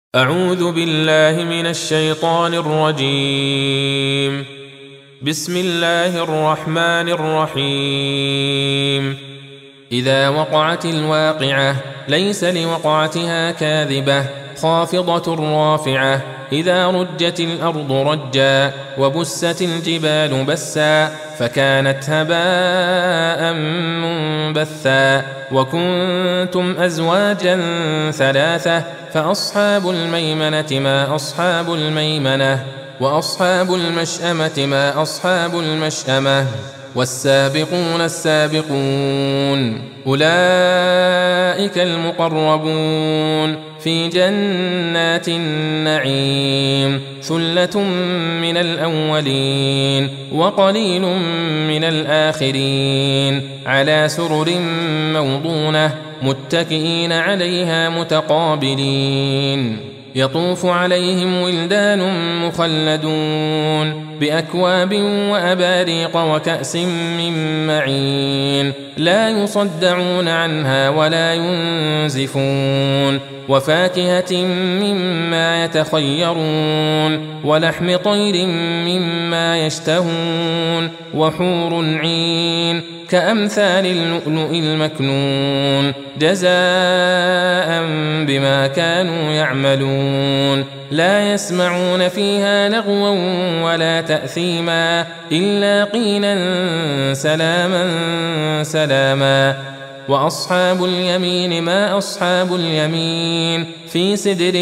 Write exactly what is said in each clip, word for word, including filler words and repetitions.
أعوذ بالله من الشيطان الرجيم. بسم الله الرحمن الرحيم. إذا وقعت الواقعة ليس لوقعتها كاذبة خافضة رافعة. إذا رجت الأرض رجا وبست الجبال بسا فكانت هباء منبثا. وكنتم أزواجا ثلاثة فأصحاب الميمنة ما أصحاب الميمنة وأصحاب المشأمة ما أصحاب المشأمة والسابقون السابقون أولئك المقربون في جنات النعيم. ثلة من الأولين وقليل من الآخرين على سرر موضونة متكئين عليها متقابلين. يطوف عليهم ولدان مخلدون بأكواب وأباريق وكأس من معين لا يصدعون عنها ولا ينزفون. وفاكهة مما يتخيرون ولحم طير مما يشتهون وحور عين كأمثال اللؤلؤ المكنون جزاء بما كانوا يعملون. لا يسمعون فيها لغوا ولا تأثيما إلا قيلا سلاما سلاما. وأصحاب اليمين ما أصحاب اليمين في سدر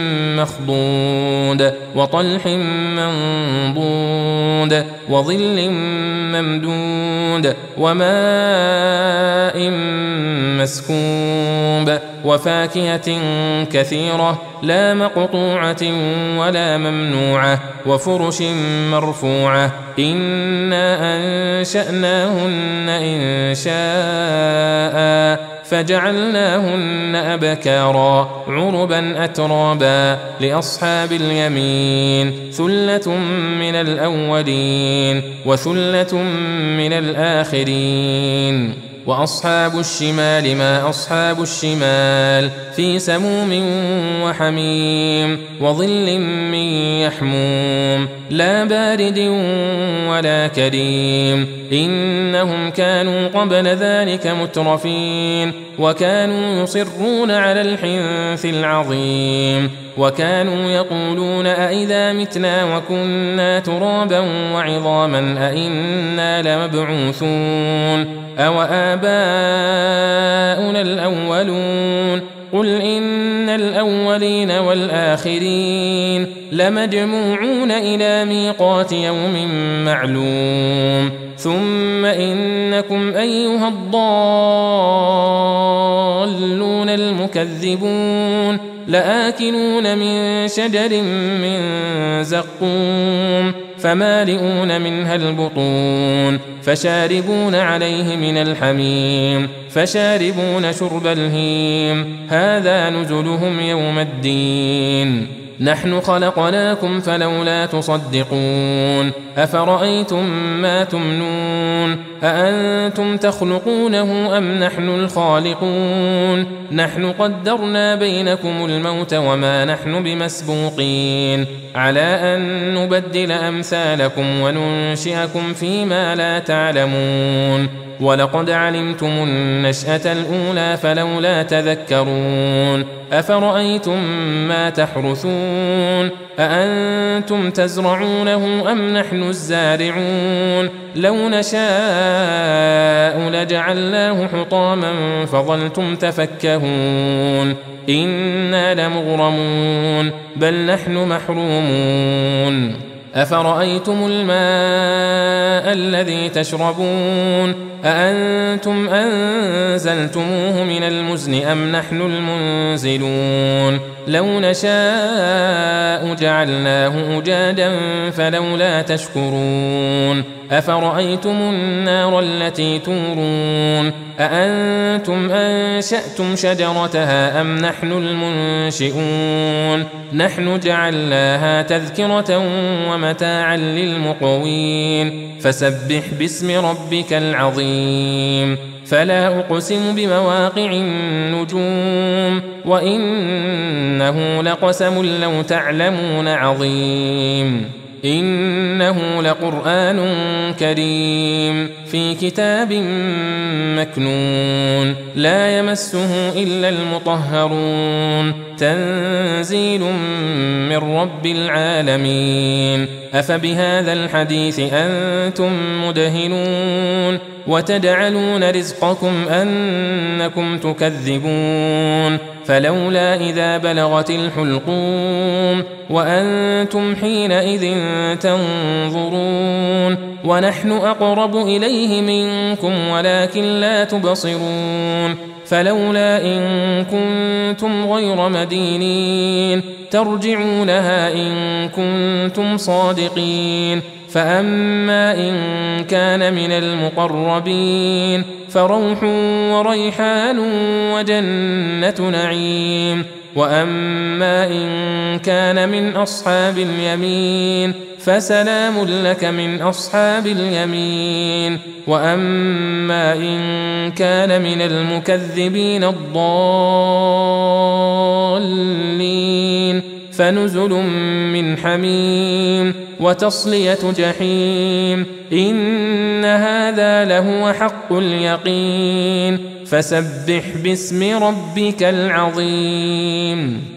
مخضود وطلح منضود وظل ممدود وماء مسكوب وفاكهة كثيرة لا مقطوعة ولا ممنوعة وفرش مرفوعة. إنا أنشأناهن إن شاء فجعلناهن أبكارا عربا أترابا. لأصحاب اليمين ثلة من الأولين وثلة من الآخرين. وأصحاب الشمال ما أصحاب الشمال في سموم وحميم وظل من يحموم لا بارد ولا كريم. إنهم كانوا قبل ذلك مترفين وكانوا يصرون على الحنث العظيم وكانوا يقولون أئذا متنا وكنا ترابا وعظاما أئنا لمبعوثون أو آباؤنا الأولون. قل إن الأولين والآخرين لمجموعون إلى ميقات يوم معلوم. ثم إنكم أيها الضالون المكذبون لآكلون من شجر من زقوم فمالئون منها البطون فشاربون عليه من الحميم فشاربون شرب الهيم هذا نزلهم يوم الدين. نحن خلقناكم فلولا تصدقون. أفرأيتم ما تمنون أأنتم تخلقونه أم نحن الخالقون. نحن قدرنا بينكم الموت وما نحن بمسبوقين على أن نبدل أمثالكم وننشئكم فيما لا تعلمون. ولقد علمتم النشأة الأولى فلولا تذكرون. أفرأيتم ما تحرثون أأنتم تزرعونه أم نحن الزارعون. لو نشاء لجعلناه حطاما فظلتم تفكهون. إنا لمغرمون بل نحن محرومون. أفرأيتم الماء الذي تشربون أأنتم أنزلتموه من المزن أم نحن المنزلون. لو نشاء جعلناه أجاجا فلولا تشكرون. أفرأيتم النار التي تورون أأنتم أنشأتم شجرتها أم نحن المنشئون. نحن جعلناها تذكرة ومتاعا للمقوين. فسبح باسم ربك العظيم. فلا أقسم بمواقع النجوم وإنه لقسم لو تعلمون عظيم إنه لقرآن كريم في كتاب مكنون لا يمسه إلا المطهرون تنزيل من رب العالمين أفبهذا الحديث أنتم مدهنون وتجعلون رزقكم أنكم تكذبون فلولا إذا بلغت الحلقوم وأنتم حينئذ تنظرون ونحن أقرب إليه منكم ولكن لا تبصرون فلولا إن كنتم غير مدينين ترجعونها إن كنتم صادقين فأما إن كان من المقربين فروح وريحان وجنة نعيم وأما إن كان من أصحاب اليمين فسلام لك من أصحاب اليمين وأما إن كان من المكذبين الضالين فنزل من حميم وتصلية جحيم إن هذا لهو حق اليقين فسبح باسم ربك العظيم.